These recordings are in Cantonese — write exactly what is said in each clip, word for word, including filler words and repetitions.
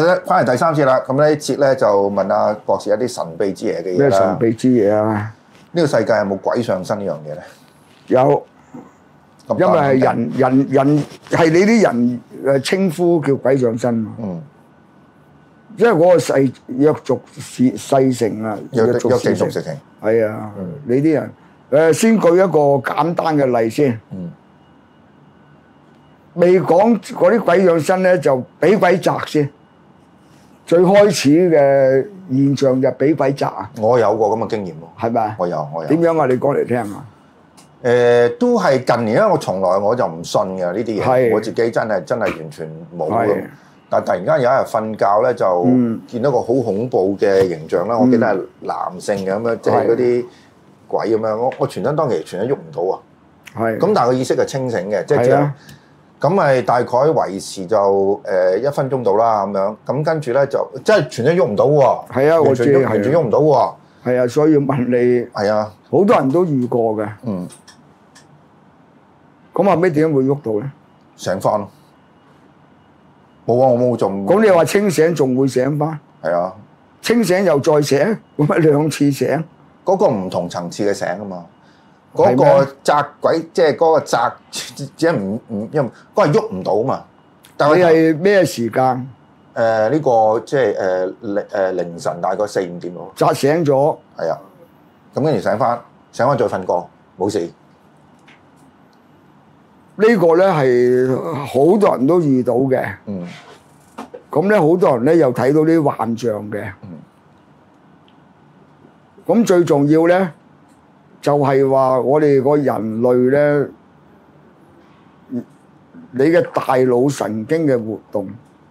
得翻嚟第三節啦，咁呢一節咧就問阿博士一啲神秘之嘢嘅嘢咩神秘之嘢啊？ 呢個世界有冇鬼上身呢樣嘢咧？ 有， 咁因為係當然人人人係你啲人誒稱呼叫鬼上身嘛。 嗯， 因為嗰個世約族事世成啊， 約約族地族事情。 係啊， 嗯你啲人誒先舉一個簡單嘅例先。 嗯。 未講嗰啲鬼上身咧，就俾鬼擲先。最開始嘅現象就俾鬼擲啊！ 我有過咁嘅經驗喎。 係咪啊？ 我有，我有。 點樣啊？你講嚟聽下。 誒，都係近年，因為我從來我就唔信嘅呢啲嘢， 係我自己真係真係完全冇係嘅。但係突然間有一日瞓覺咧，就嗯見到個好恐怖嘅形象啦。我記得係男性嘅咁樣，即係嗰啲鬼咁樣。我我全身當其時全身喐唔到啊！ 係。 咁但係個意識係清醒嘅，即係係啊咁咪大概維持就誒一分鐘到啦咁樣。咁跟住咧就即係全身喐唔到喎。 係啊，我完全喐知係啊完全喐唔到喎。 係啊，所以要問你， 係啊， 好多人都遇過嘅。 嗯， 咁後尾點解會喐到咧？ 醒翻咯。冇啊，我冇做。 咁你話清醒仲會醒翻？ 係啊， 清醒又再醒，咁咪兩次醒？ 嗰個唔同層次嘅醒啊嘛。嗰係咩個擲鬼，即係嗰個擲，只係唔唔因為嗰個係喐唔到嘛。但你係係咩時間？ 誒呢個即係誒凌誒凌晨大概四五點咯。 扎醒咗， 係啊，咁跟住醒翻，醒翻再瞓過，冇事。 呢個咧係好多人都遇到嘅。 嗯咁咧好多人咧又睇到啲幻象嘅。 嗯。 咁最重要咧，就係話我哋個人類咧，你嘅大腦神經嘅活動，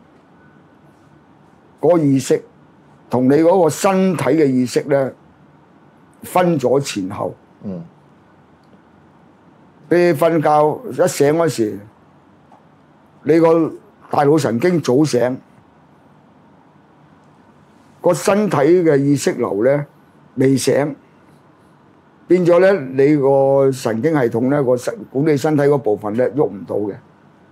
嗰個意識同你嗰個身體嘅意識咧，分咗前後。 嗯你瞓覺一醒嗰時，你個大腦神經早醒，個身體嘅意識流咧未醒，變咗咧你個神經系統咧個神管理身體嗰部分咧喐唔到嘅。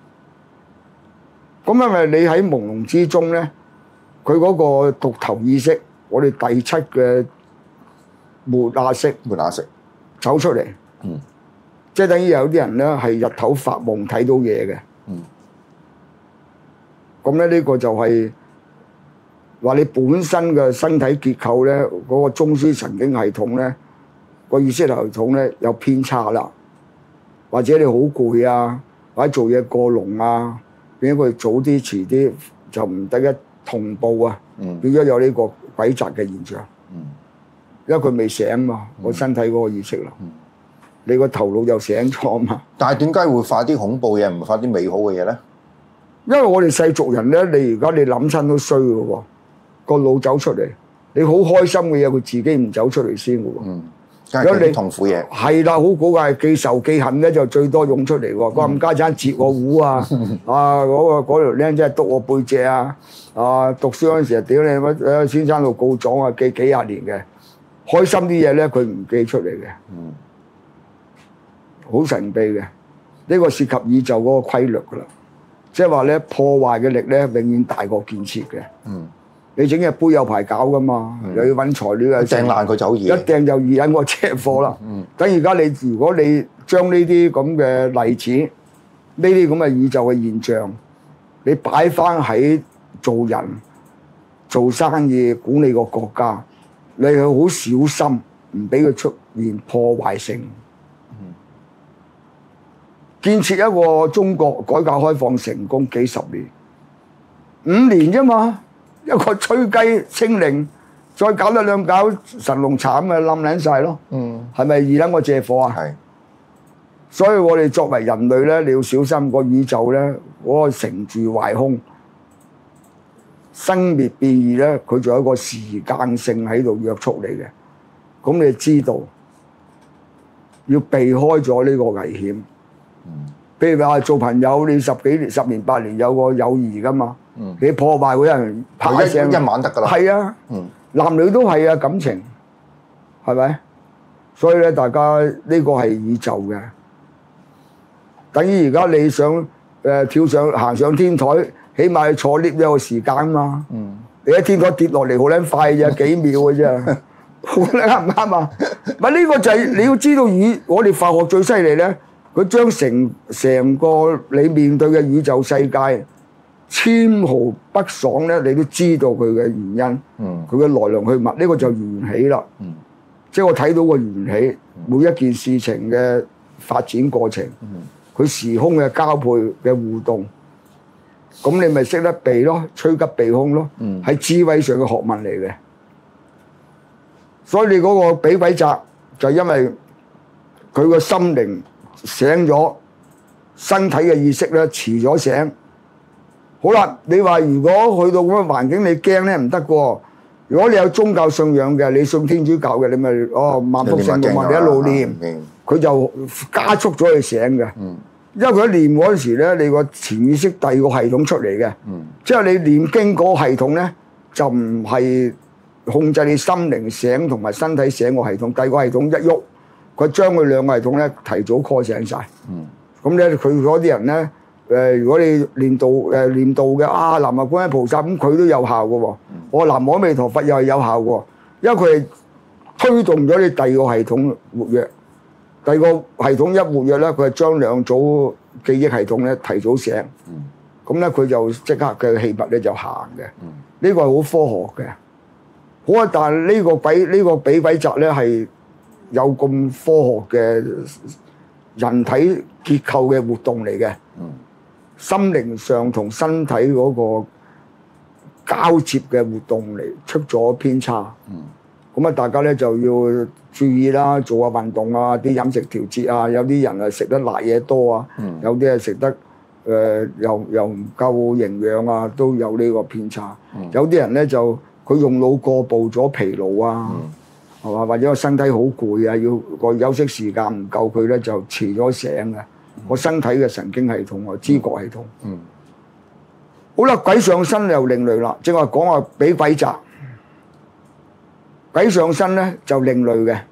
咁因為你喺朦朧之中咧，佢嗰個獨頭意識，我哋第七嘅末亞識沒眼食。 走出嚟。 嗯即係等於有啲人咧係日頭發夢睇到嘢嘅。 嗯咁咧呢個就係話你本身嘅身體結構咧，嗰個中樞神經系統咧，個意識系統咧有偏差啦，或者你好攰啊，或者做嘢過籠啊，變咗佢早啲遲啲就唔得一同步啊， 嗯變咗有呢個鬼擲嘅現象。 嗯因為佢未醒嘛，個身體嗰個意識啦， 嗯你個頭腦又醒咗嘛。 但係點解會發啲恐怖嘢，唔係發啲美好嘅嘢咧？ 因為我哋世俗人咧，你而家你諗親都衰嘅喎，個腦走出嚟，你好開心嘅嘢，佢自己唔走出嚟先嘅喎。 嗯，梗係啲痛苦嘢。 係啦，好古怪，記仇記恨咧就最多湧出嚟喎。佢冚家產截我糊啊，啊嗰、個嗰條僆真係督我背脊啊，啊讀書嗰陣時啊，屌你乜誒先生度告狀啊，記幾廿年嘅，開心啲嘢咧佢唔記出嚟嘅， 嗯， 好神秘嘅。呢、個涉及宇宙嗰個規律㗎啦。即係話咧，破壞嘅力咧，永遠大過建設嘅。 嗯， 你整隻杯有排搞噶嘛， 嗯又要揾材料啊， 掟爛佢就好易。 一掟就易引個車貨啦。 嗯等而家你如果你將呢啲咁嘅例子，呢啲咁嘅宇宙嘅現象，你擺翻喺做人、做生意、管理個國家，你係好小心，唔俾佢出現破壞性。建設一個中國改革開放成功幾十年，五年啫嘛，一個吹雞清零，再搞一兩搞神龍慘咪冧撚晒咯。 嗯， 係咪易撚我借火啊？ 係。 所以我哋作為人類咧，你要小心個宇宙咧，嗰個成住壞空、生滅變異咧，佢仲有一個時間性喺度約束你嘅。咁你知道要避開咗呢個危險。譬如話做朋友，你十幾年、十年八年有個友誼噶嘛， 嗯你破壞會有人拍一聲， 一晚得㗎啦。 係啊， 嗯男女都係啊，感情係咪？所以咧，大家呢個係宇宙嘅，等於而家你想誒、呃、跳上行上天台起碼你坐 lift 都有個時間啊嘛。 嗯， 你喺天台跌落嚟好撚快啫，幾秒嘅啫，好撚啱唔啱啊？咪呢個就係你要知道宇，我哋化學最犀利咧，佢將成成個你面對嘅宇宙世界纖毫不爽咧，你都知道佢嘅原因， 嗯， 佢嘅來龍去脈，呢個就緣起啦。 嗯， 即係我睇到個緣起，每一件事情嘅發展過程，佢時空嘅交配嘅互動，咁你咪識得避咯，趨吉避凶咯，係智慧上嘅學問嚟嘅。所以你嗰個比鬼責就因為佢個心靈醒咗，身體嘅意識咧遲咗醒。好啦，你話如果去到咁嘅環境你驚咧唔得喎。如果你有宗教信仰嘅，你信天主教嘅，你咪哦萬福聖母，你一路念，佢就加速咗佢醒嘅。嗯，因為佢一念嗰陣時咧，你個潛意識第二個系統出嚟嘅。嗯，即係你念經嗰個系統咧，就唔係控制你心靈醒同埋身體醒個系統。第二個系統一喐，佢將佢兩個系統咧提早 call 醒晒。嗯，咁咧佢嗰啲人咧。誒，如果你念道誒念道嘅啊，南無觀音菩薩咁，佢都有效嘅喎。我南無阿彌陀佛又係有效嘅，因為佢係推動咗你第二個系統活躍。第二個系統一活躍咧，佢係將兩組記憶系統咧提早醒。咁咧佢就即刻嘅氣脈咧就行嘅。呢個係好科學嘅。好啊，但係呢個鬼呢個比鬼責咧係有咁科學嘅人體結構嘅活動嚟嘅。心靈上同身體嗰個交接嘅活動嚟出咗偏差，咁啊、嗯、大家咧就要注意啦，做下運動啊，啲飲食調節啊，有啲人啊食得辣嘢多啊，嗯、有啲啊食得誒、呃、又又唔夠營養啊，都有呢個偏差。嗯、有啲人咧就佢用腦過度咗，疲勞啊，係嘛、嗯？或者個身體好攰啊，要個休息時間唔夠，佢咧就遲咗醒嘅。我身體嘅神經系統啊，知覺系統。嗯。好啦，鬼上身又另類啦，正話講話比鬼責。鬼上身咧就另類嘅。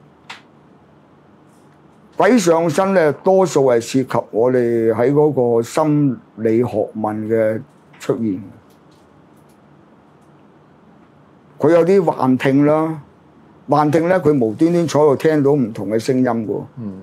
鬼上身咧多數係涉及我哋喺嗰個心理學問嘅出現。佢有啲幻聽啦，幻聽咧佢無端端坐度聽到唔同嘅聲音㗎。嗯。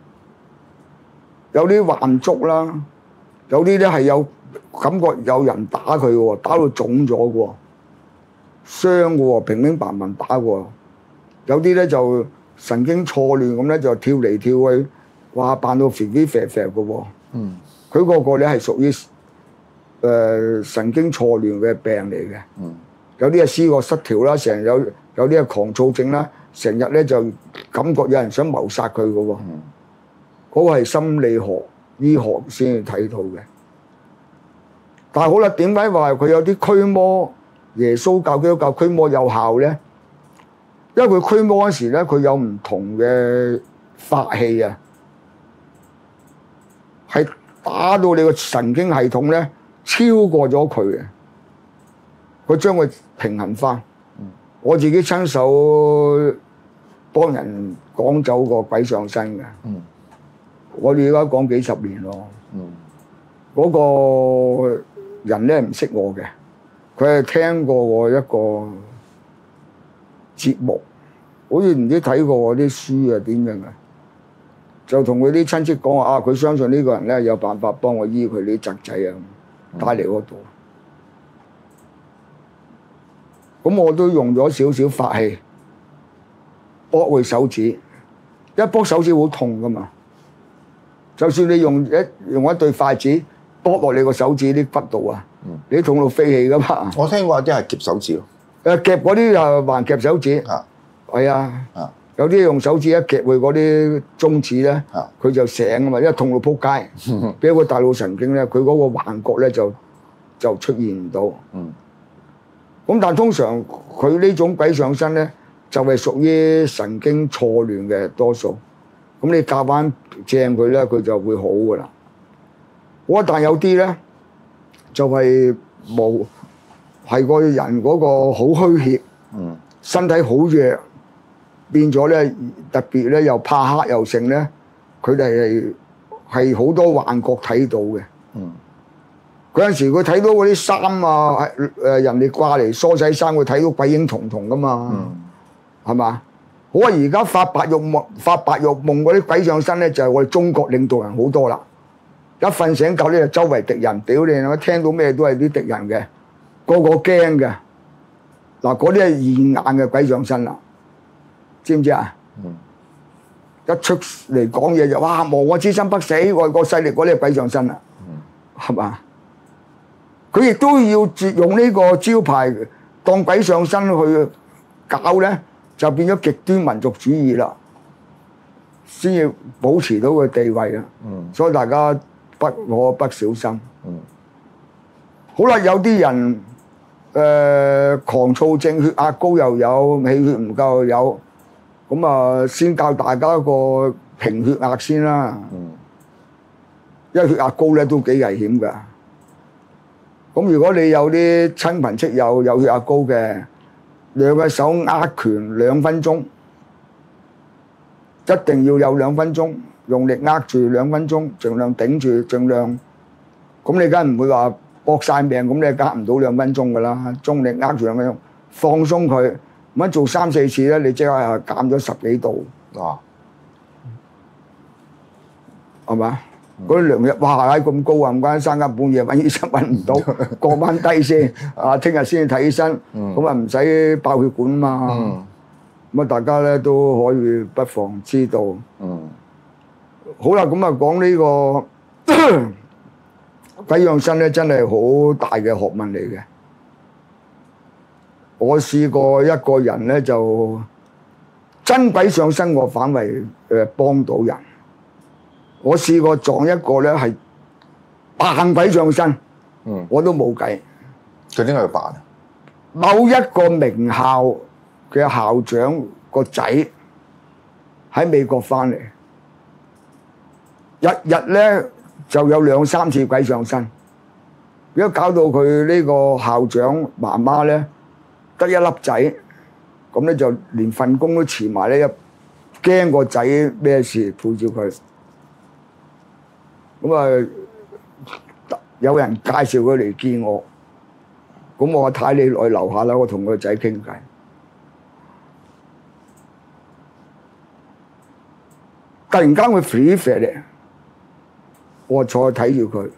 有啲幻觸啦，有啲咧係有感覺有人打佢喎，打到腫咗嘅喎，傷嘅喎，平平白白打嘅喎。有啲咧就神經錯亂咁咧就跳嚟跳去，哇扮到肥肥肥肥嘅喎。嗯，佢個個咧係屬於誒、呃、神經錯亂嘅病嚟嘅。嗯，有啲係思覺失調啦，成日有有啲係狂躁症啦，成日咧就感覺有人想謀殺佢嘅喎。嗯。嗰個係心理學、醫學先至睇到嘅。但係好啦，點解話佢有啲驅魔耶穌教、基督教驅魔有效咧？因為佢驅魔嗰時咧，佢有唔同嘅法器啊，係打到你個神經系統咧超過咗佢嘅，佢將佢平衡翻。我自己親手幫人趕走個鬼上身嘅。嗯。我哋而家講幾十年咯，嗰、嗯、個人咧唔識我嘅，佢係聽過我一個節目，好似唔知睇過我啲書啊點樣嘅，就同佢啲親戚講話啊，佢相信呢個人咧有辦法幫我醫佢啲侄仔啊，帶嚟嗰度。咁、嗯、我都用咗少少法器，剝佢手指，一剝手指好痛噶嘛。就算你用一用一對筷子剝落你個手指啲骨度啊，嗯、你痛到飛起噶嘛！我聽過啲係夾手指咯，誒夾嗰啲又還夾手指，係啊，啊有啲用手指一夾佢嗰啲中指咧，佢、啊、就醒啊嘛，因為痛到撲街，俾、嗯、個大腦神經咧，佢嗰個幻覺咧就就出現唔到。嗯，咁但係通常佢呢種鬼上身咧，就係、是、屬於神經錯亂嘅多數。咁你教翻正佢咧，佢就會好噶啦。我但有啲咧，就係冇係個人嗰個好虛怯，嗯，身體好弱，變咗咧特別咧又怕黑又剩咧，佢哋係係好多幻覺睇到嘅。嗯， 嗰陣時佢睇到嗰啲衫啊，誒人哋掛嚟梳洗衫，佢睇到鬼影重重噶嘛，係嘛、嗯？好啊！而家發白日夢、發白日夢嗰啲鬼上身咧，就係我哋中國領導人好多啦。一瞓醒覺咧，就周圍敵人，屌你！我聽到咩都係啲敵人嘅，個個驚嘅。嗱，嗰啲係現眼嘅鬼上身啦，知唔知啊？嗯、一出嚟講嘢就哇，亡我之心不死，外國勢力嗰啲係鬼上身啦，係嘛、嗯？佢亦都要用呢個招牌當鬼上身去搞咧，就變咗極端民族主義啦，先至保持到個地位啊！嗯、所以大家不可不小心。嗯、好啦，有啲人誒、呃、狂躁症、血壓高又有，氣血唔夠又有，咁啊先教大家一個平血壓先啦。嗯、因為血壓高咧都幾危險㗎。咁如果你有啲親朋戚友有血壓高嘅，兩個手握拳兩分鐘，一定要有兩分鐘，用力握住兩分鐘，盡量頂住，盡量。咁你梗係唔會話搏晒命，咁你隔唔到兩分鐘㗎啦。中力握住兩分鐘，放鬆佢，咁樣做三四次咧，你即刻係減咗十幾度。哇！係嘛？嗰啲量嘅，哇！咁高啊，唔關三更半夜揾醫生揾唔到，過翻低先。啊，聽日先睇醫生，咁啊唔使爆血管嘛。咁啊，大家咧都可以不妨知道。嗯。好啦，咁啊講呢個鬼上身咧，真係好大嘅學問嚟嘅。我試過一個人咧就真鬼上身，我反為誒幫到人。我試過撞一個咧係扮鬼上身，嗯、我都冇計。 佢點解要扮啊？ 某一個名校嘅校長個仔喺美國翻嚟，日日咧就有兩三次鬼上身。如果搞到佢呢個校長媽媽咧得一粒仔，咁咧就連份工都辭埋咧，一驚個仔咩事陪住佢。咁啊，有人介紹佢嚟見我，咁我話睇你來樓下啦，我同個仔傾偈。突然間佢飛飛嚟，我坐睇住佢，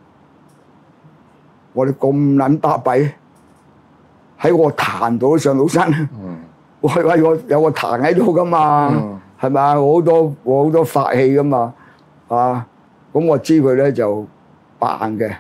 我哋咁撚巴閉，喺個壇度都上到身。嗯、我話我有個壇喺度噶嘛，係咪啊？好多我好多法器噶嘛，啊！咁我知佢咧就扮嘅，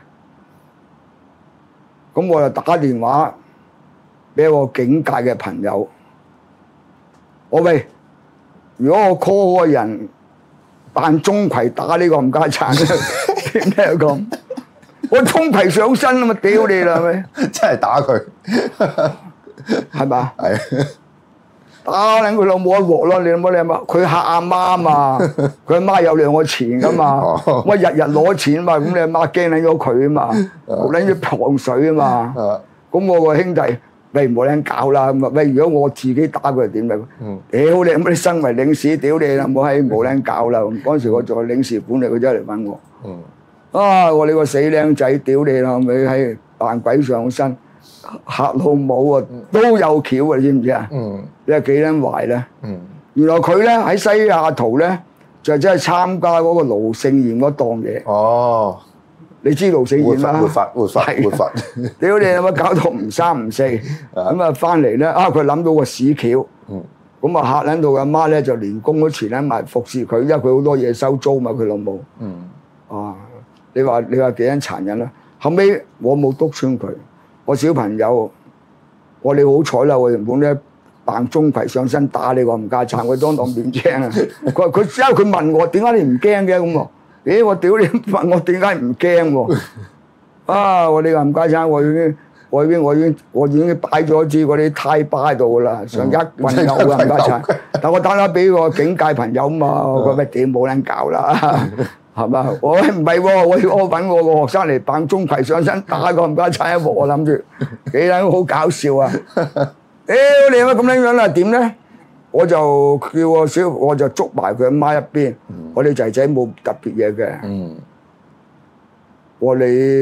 咁我就打電話俾一個警界嘅朋友，我喂，如果我 call 嗰個人扮鍾馗打呢個冚家鏟，點解咁？我鍾馗上身啊嘛，屌你啦，係咪？ 真係打佢， 係嘛？ 係。 打撚佢老母一鑊咯！你諗下你阿媽，佢嚇阿媽嘛，佢阿媽有兩個錢噶嘛，我日日攞錢嘛，咁你阿媽驚撚咗佢啊嘛，冇撚咗糖水啊嘛，咁我個兄弟喂冇撚搞啦，咁啊喂，如果我自己打佢係點嚟？屌你咁你身為領事，屌你啦，冇喺冇撚搞啦！嗰陣時我做領事館嚟，佢真係嚟揾我，啊我你個死僆仔，屌你啦，咪喺扮鬼上身。嚇老母啊，都有橋啊，知唔知啊？嗯，你係幾撚壞咧？嗯，原來佢咧喺西雅圖咧就真係參加嗰個盧聖賢嗰檔嘢。哦，你知盧聖賢啦？活法活法活法，屌你有乜搞到唔三唔四？咁啊翻嚟咧，啊佢諗到個屎橋。嗯，咁啊嚇撚到阿媽咧就連工都辭撚埋服侍佢，因為佢好多嘢收租嘛，佢老母。嗯，啊，你話你話幾撚殘忍啦？後尾我冇督穿佢。我小朋友，我你好彩啦！我原本咧扮鍾馗上身打你個冚家鏟，我當當面驚啊！佢話佢之後佢問我點解你唔驚嘅咁喎？咦！我屌你問我點解唔驚喎？啊！我你個冚家鏟，我已經我已經我已經我已經擺咗支嗰啲胎巴喺度噶啦，上一棍有個冚家鏟，但我打打俾個警戒朋友嘛，我話屌冇撚搞啦！係嘛？我唔係喎，我我揾我個學生嚟扮鍾馗上身打個冚家鏟一鑊，我諗住幾撚好搞笑啊！屌你乜咁樣樣啦？點咧？我就叫個小，我就捉埋佢阿媽一邊。我哋仔仔冇特別嘢嘅。我你到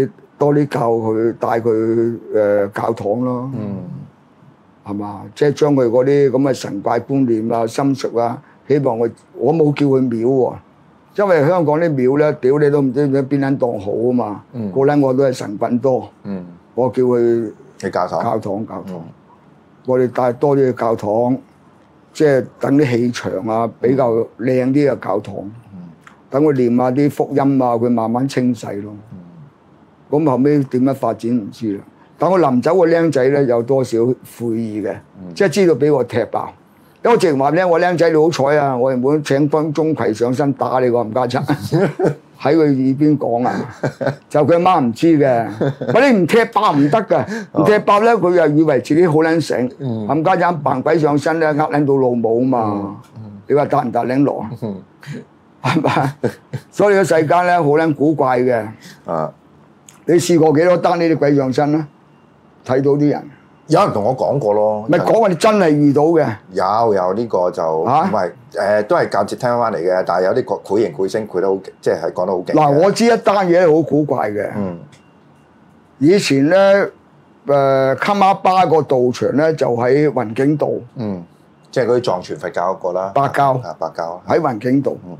多啲教佢帶佢誒、呃、教堂咯， 嗯， 係嘛？即係將佢嗰啲咁嘅神怪觀念啊、心術啊，希望佢我冇叫佢廟喎，因為香港啲廟咧，屌你都唔知邊撚檔好啊嘛， 嗯、 個撚我都係神棍多， 嗯， 我叫佢去教堂， 教堂教堂， 嗯、 我哋帶多啲去教堂，即係等啲氣場啊比較靚啲嘅教堂。等佢念下啲福音啊，佢慢慢清洗咯。咁、嗯、後尾點樣發展唔知啦。但我臨走個僆仔咧有多少悔意嘅，嗯、即係知道俾我踢爆。因為我直情話咧，我僆仔你好彩啊！我原本請方鐘馗上身打你個冚家鏟，喺佢耳邊講啊，就佢阿媽唔知嘅。喂，你唔踢爆唔得㗎，唔踢爆咧佢又以為自己好撚醒，冚家鏟扮鬼上身咧，呃撚到老母啊嘛。嗯嗯、你話達唔達領羅？係嘛？所以個世間咧好撚古怪嘅。啊！你試過幾多單呢啲鬼上身咧？睇到啲人， 有人同我講過咯。 咪講話你真係遇到嘅。 有有呢個就唔係誒，都係間接聽翻嚟嘅。但係有啲個繪形繪聲繪得好，即係講得好勁。 嗱，我知一單嘢好古怪嘅。嗯。以前咧，誒卡馬巴個道場咧就喺雲景道。嗯。 即係嗰啲藏傳佛教嗰個啦。 白教。 啊，白教喺雲景道。嗯。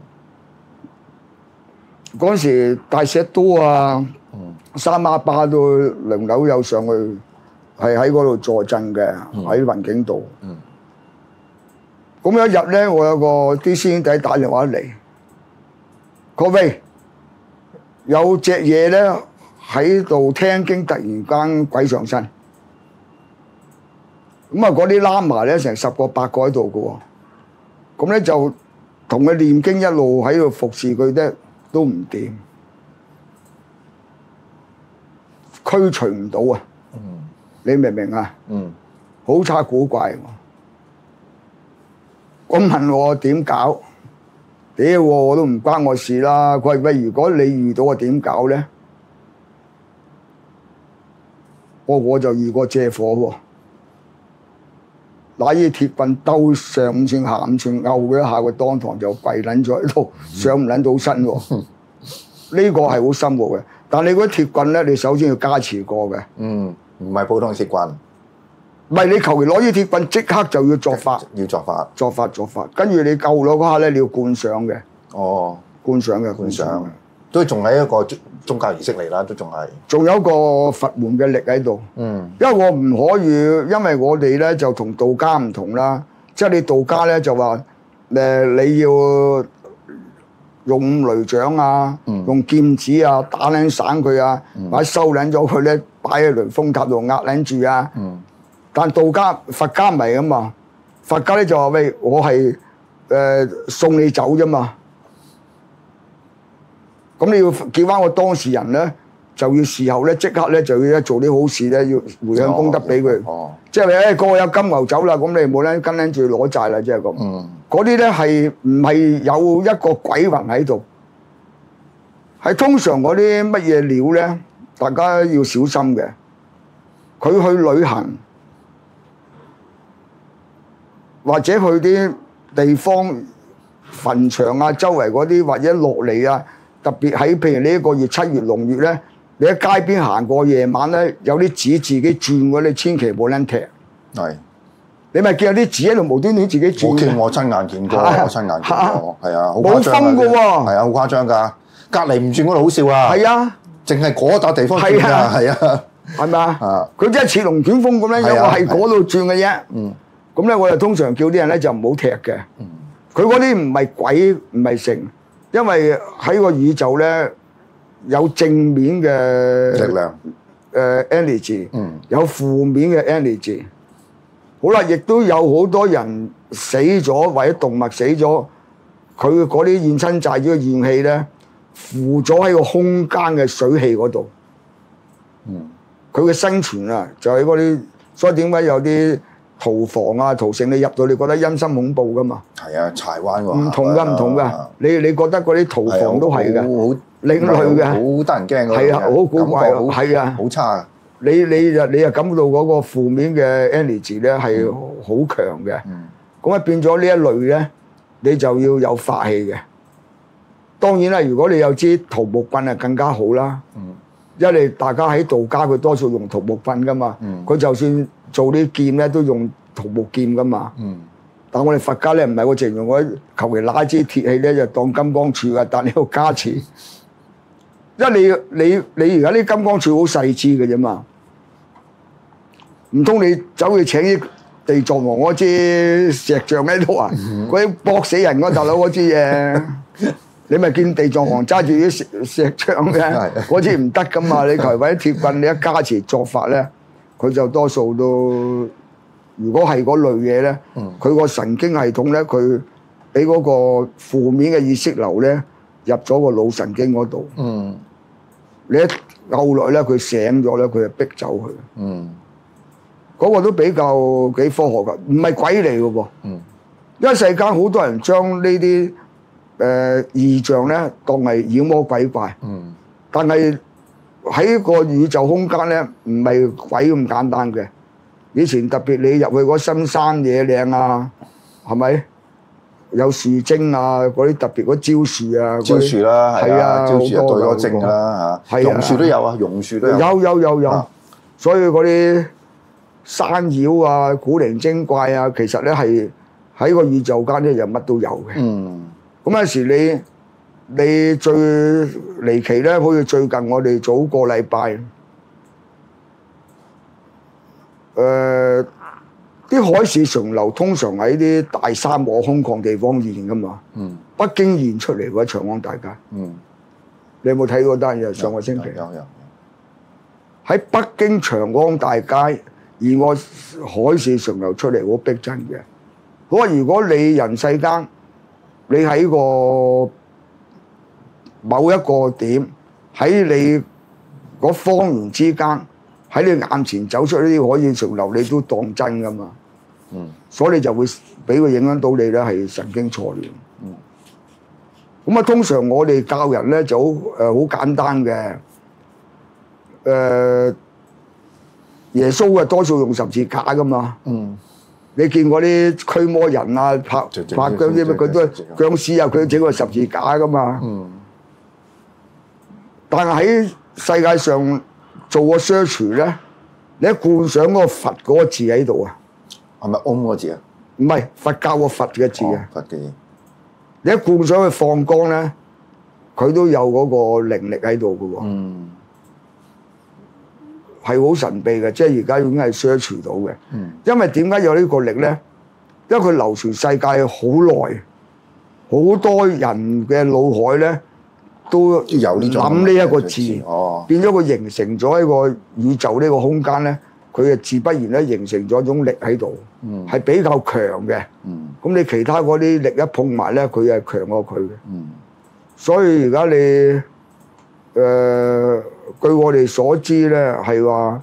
嗰陣時大石都啊，三媽巴都輪流有上去，係喺嗰度坐鎮嘅，喺雲景道。咁有一日咧，我有個啲師兄弟打電話嚟，佢話喂，有隻嘢咧喺度聽經，突然間鬼上身。咁啊，嗰啲喇嘛咧成十個八個喺度嘅喎，咁咧就同佢念經一路喺度服侍佢咧。都唔掂，驅除唔到啊！嗯、你明唔明啊？嗯，好差古怪。我問我點搞？屌，我都唔關我事啦。佢話喂，如果你遇到我點搞咧？我我就遇過借火喎，拿啲鐵棍兜上五寸下五寸，拗佢一下，佢當堂就跪撚咗喺度，上唔撚到身喎。呢個係好深奧嘅，但係你嗰啲鐵棍咧，你首先要加持過嘅。嗯， 唔係普通鐵棍， 唔係你求其攞啲鐵棍即刻就要作法， 要作法， 作法作法，跟住你救咗嗰下咧，你要觀想嘅。 哦， 觀想嘅觀想，都仲係一個宗教儀式嚟啦，都仲係。 仲有一個佛門嘅力喺度。嗯，因為我唔可以，因為我哋咧就同道家唔同啦，即係你道家咧就話誒你要用五雷掌啊，嗯、用劍指啊打撚散佢啊，嗯、或者收撚咗佢咧擺喺雷峰塔度壓撚住啊。嗯、但道家佛家唔係啊嘛，佛家咧就話喂，我係誒、呃、送你走啫嘛。咁你要叫翻個當事人咧，就要事後咧即刻咧就要做啲好事咧，要回向功德俾佢。哦哦、即係你誒個個有金牛走啦，咁你冇咧跟撚住攞債啦，即係咁。嗯嗰啲咧係唔係有一個鬼魂喺度？係通常嗰啲乜嘢料咧，大家要小心嘅。佢去旅行或者去啲地方墳場啊，周圍嗰啲或者落嚟啊，特別喺譬如呢一個月七月龍月咧，你喺街邊行過夜晚咧，有啲紙自己轉嗰啲，你千祈冇撚踢。係。你咪見有啲紙喺度無端端自己轉。 我見我親眼見過，我親眼見過，係啊，好誇張㗎。冇分㗎喎。 係啊，好誇張㗎。隔離唔轉嗰度好笑啊。 係啊， 淨係嗰笪地方轉㗎，係啊， 係咪啊？佢真係似龍捲風咁樣，有個係嗰度轉嘅啫。嗯。咁咧，我就通常叫啲人咧就唔好踢嘅。嗯。佢嗰啲唔係鬼，唔係神，因為喺個宇宙咧有正面嘅力量， 誒 energy，嗯，有負面嘅 energy。好啦，亦都有好多人死咗，或者動物死咗，佢嗰啲現親債主嘅怨氣咧，附咗喺個空間嘅水氣嗰度。嗯，佢嘅生存啊，就喺嗰啲，所以點解有啲屠房啊、屠城，你入到你覺得陰森恐怖噶嘛？ 係啊，柴灣喎。 唔同噶，唔同噶。你你覺得嗰啲屠房都係嘅，好另類嘅， 好得人驚嘅。 係啊，好古怪，係啊， 好差啊！ 你你就你又感到嗰個負面嘅 energy 咧係好強嘅，咁啊、嗯、變咗呢一類咧，你就要有法器嘅。當然啦，如果你有支桃木棍啊，更加好啦。嗯、 因為大家喺道家佢多數用桃木棍噶嘛，佢、嗯、就算做啲劍咧都用桃木劍噶嘛。嗯、但我哋佛家咧唔係，我淨用嗰求其拿支鐵器咧就當金剛杵噶，但你要加持，因為你你你而家啲金剛杵好細緻嘅啫嘛，唔通你走去請啲地藏王嗰支石像喺度啊？嗰啲搏死人嗰大佬嗰支嘢。你咪見地藏王揸住啲石石槍嘅，嗰支唔得噶嘛！你求其揾啲鐵棍，你一加持作法咧，佢就多數都，如果係嗰類嘢咧，佢個神經系統咧，佢俾嗰個負面嘅意識流咧入咗個腦神經嗰度。嗯，你一勾落咧，佢醒咗咧，佢就逼走佢。嗯，嗰個都比較幾科學噶，唔係鬼嚟嘅喎。嗯，因為世間好多人將呢啲。誒、呃、異象咧，當係妖魔鬼怪。嗯。但係喺個宇宙空間咧，唔係鬼咁簡單嘅。以前特別你入去嗰深山野嶺啊，係咪有樹精啊？嗰啲特別嗰蕉樹啊， 蕉樹啦，係啊，蕉樹對咗精啦嚇。 係啊， 榕樹都有啊，榕樹都有。 有有有有。 啊、 所以嗰啲山妖啊、古靈精怪啊，其實咧係喺個宇宙間咧，就乜都有嘅。嗯。咁有時你你最離奇咧，好似最近我哋早個禮拜，誒啲海市蜃樓通常喺啲大沙漠空曠地方現噶嘛。嗯。北京現出嚟喎，長安大街。嗯。你有冇睇嗰單嘢？上個星期。有有。喺北京長安大街，而我海市蜃樓出嚟好逼真嘅。好啊！如果你人世間，你喺個某一個點，喺你嗰方圓之間，喺你眼前走出呢啲海市蜃樓，你都當真噶嘛？嗯，所以你就會俾佢影響到你咧，係神經錯亂。嗯，咁啊，通常我哋教人咧就好誒，好簡單嘅。誒、呃，耶穌啊，多數用十字架噶嘛。嗯。你見過啲驅魔人啊、拍拍僵啲咩？佢都僵屍啊，佢整個十字架噶嘛。嗯。但係喺世界上做個 search 咧，你一灌上嗰個佛嗰個字喺度啊， 係咪 Om 個字啊？ 唔係佛教個佛嘅字啊。 佛嘅字。 你一灌上去放光咧，佢都有嗰個靈力喺度嘅喎。嗯。係好神秘嘅，即係而家已經係 search 到嘅。嗯，因為點解有呢個力咧？因為佢流傳世界好耐，好多人嘅腦海咧都有呢諗呢一個字，哦，變咗佢形成咗一個宇宙呢個空間咧，佢嘅自不然咧形成咗一種力喺度，嗯，係比較強嘅。嗯，咁你其他嗰啲力一碰埋咧，佢係強過佢嘅。嗯，所以而家你誒。呃據我哋所知咧，係話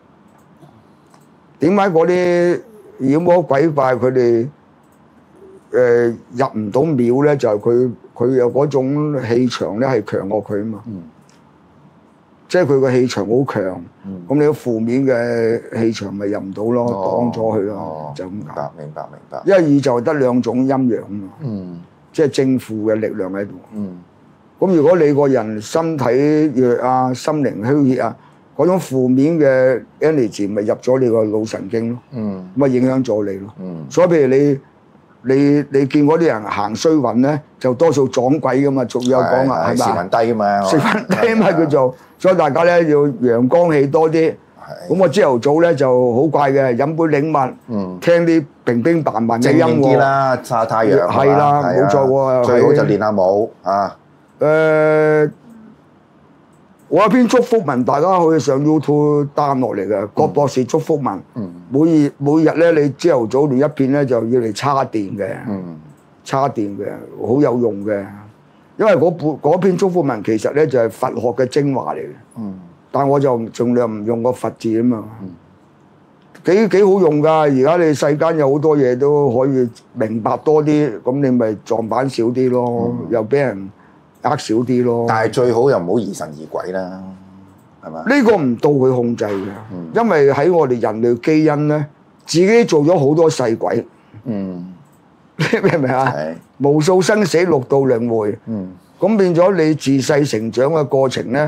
點解嗰啲妖魔鬼怪佢哋誒入唔到廟咧？就係佢佢有嗰種氣場咧，係強過佢啊嘛。嗯。即係佢個氣場好強，嗯，咁你個負面嘅氣場咪入唔到咯，擋咗佢咯，哦，就咁解。明白，明白，明白。因為宇宙得兩種陰陽啊嘛。嗯。即係正負嘅力量喺度。嗯。咁如果你個人身體弱啊、心靈虛弱啊，嗰種負面嘅 energy 咪入咗你個腦神經咯，嗯，咪影響咗你咯，嗯，所以譬如你你你見嗰啲人行衰運咧，就多數撞鬼噶嘛，仲有講啊，係咪？時運低啊嘛，時運低啊嘛叫做，所以大家咧要陽光氣多啲。咁我朝頭早咧就好怪嘅，飲杯檸蜜，嗯，聽啲乒乒乓乓嘅音樂啦，曬太陽係啦，冇錯喎， 最好就練下舞啊。 誒、呃，我有篇祝福文，大家可以上 YouTube down 落嚟嘅，郭博士祝福文。嗯、每日每日咧，你朝頭早練一篇咧，就要嚟叉電嘅，嗯、叉電嘅，好有用嘅。因為嗰本嗰篇祝福文其實咧就係、是、佛學嘅精華嚟嘅。嗯、但我就盡量唔用個佛字啊嘛。嗯、幾幾好用㗎！而家你世間有好多嘢都可以明白多啲，咁你咪撞板少啲咯，嗯、又俾人呃少啲咯， 但係最好又唔好疑神疑鬼啦，係嘛？ 呢個唔到佢控制嘅，嗯、因為喺我哋人類基因咧，自己做咗好多細鬼，嗯，明唔明啊？係無數生死六道輪迴，嗯，咁變咗你自細成長嘅過程咧，嗰、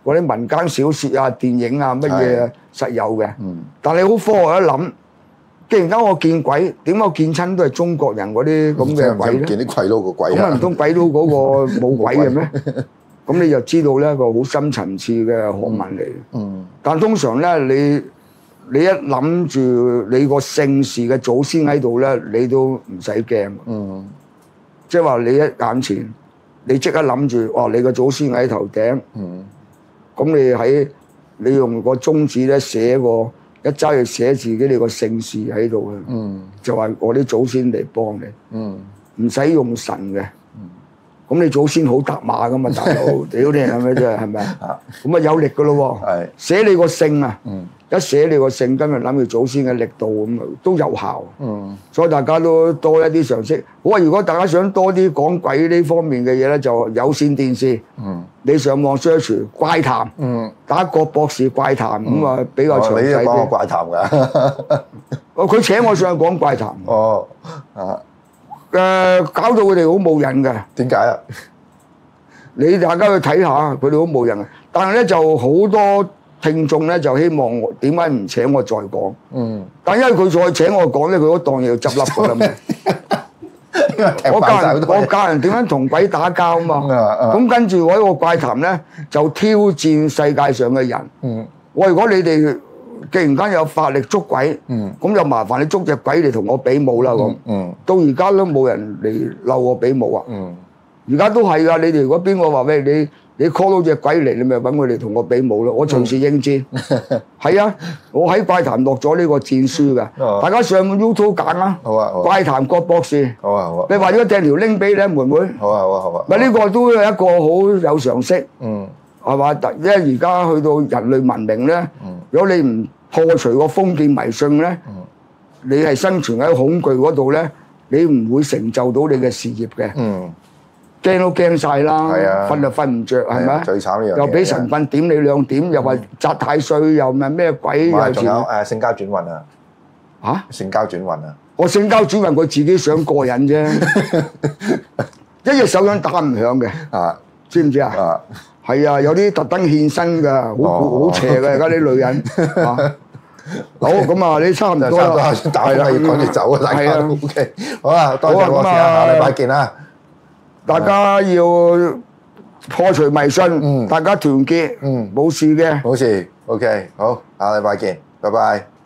嗰啲民間小説啊、電影啊乜嘢啊，實有嘅。 嗯。 但係你好科學一諗，既然間我見鬼，點解我見親都係中國人嗰啲咁嘅鬼咧？ 見啲鬼佬個鬼咁啊唔通鬼佬嗰個冇鬼嘅咩？咁你就知道咧個好深層次嘅學問嚟嘅。 嗯。但通常咧，你你一諗住你個姓氏嘅祖先喺度咧，你都唔使驚。 嗯。即係話你一眼前，你即刻諗住，哇！你個祖先喺頭頂。 嗯。 咁你喺你用個中指咧寫個一揸去寫自己你個姓氏喺度嘅。 嗯。就話我啲祖先嚟幫你。 嗯。唔使用神嘅。咁你祖先好搭馬噶嘛，大佬，屌你係咪啫？係咪啊？咁啊有力噶咯喎，寫你個姓啊，一寫你個姓，今日諗住祖先嘅力度咁啊，都有效。嗯，所以大家都多一啲常識。好啊，如果大家想多啲講鬼呢方面嘅嘢咧，就有線電視。嗯，你上網 search 怪談，嗯，打郭博士怪談咁啊，比較詳細啲。 你講怪談㗎？ 哦，佢請我上去講怪談。 哦，啊。 誒，搞到佢哋好冇癮嘅。 點解啊？ 你大家去睇下，佢哋好冇癮嘅。但係咧就好多聽眾咧就希望我點解唔請我再講？嗯。但因為佢再請我講咧，佢嗰檔嘢要執笠㗎啦嘛。我教人，我教人點樣同鬼打交啊嘛。咁跟住我呢個怪談咧，就挑戰世界上嘅人。嗯。我如果你哋既然間有法力捉鬼，咁就麻煩你捉隻鬼嚟同我比武啦咁。到而家都冇人嚟嬲我比武啊。而家都係㗎，你哋如果邊個話俾你，你 call 到隻鬼嚟，你咪揾佢嚟同我比武咯。我隨時應戰。係啊，我喺怪談落咗呢個戰書㗎。大家上 YouTube 揀啦。好啊。怪談郭博士。好啊好啊。你話咗掟條拎俾你妹妹。好啊好啊好啊。咪呢個都係一個好有常識。嗯。係嘛？因為而家去到人類文明咧，如果你唔破除個封建迷信咧，你係生存喺恐懼嗰度咧，你唔會成就到你嘅事業嘅。嗯，驚都驚曬啦，瞓就瞓唔著，係咪？最慘呢樣嘢。又俾神棍點你兩點，又話擲太歲，又咪咩鬼？又仲有誒性交轉運啊！嚇？性交轉運啊！我性交轉運，佢自己想過癮啫，一隻手掌打唔響嘅。啊，知唔知啊？啊！係啊，有啲特登獻身㗎，好好邪嘅而家啲女人。好，咁啊，你差唔多啦，打啦，要趕住走啊，大家。O K，好啊，多謝我先，下禮拜見啦。大家要破除迷信，大家團結，冇事嘅。冇事，O K，好，下禮拜見，拜拜。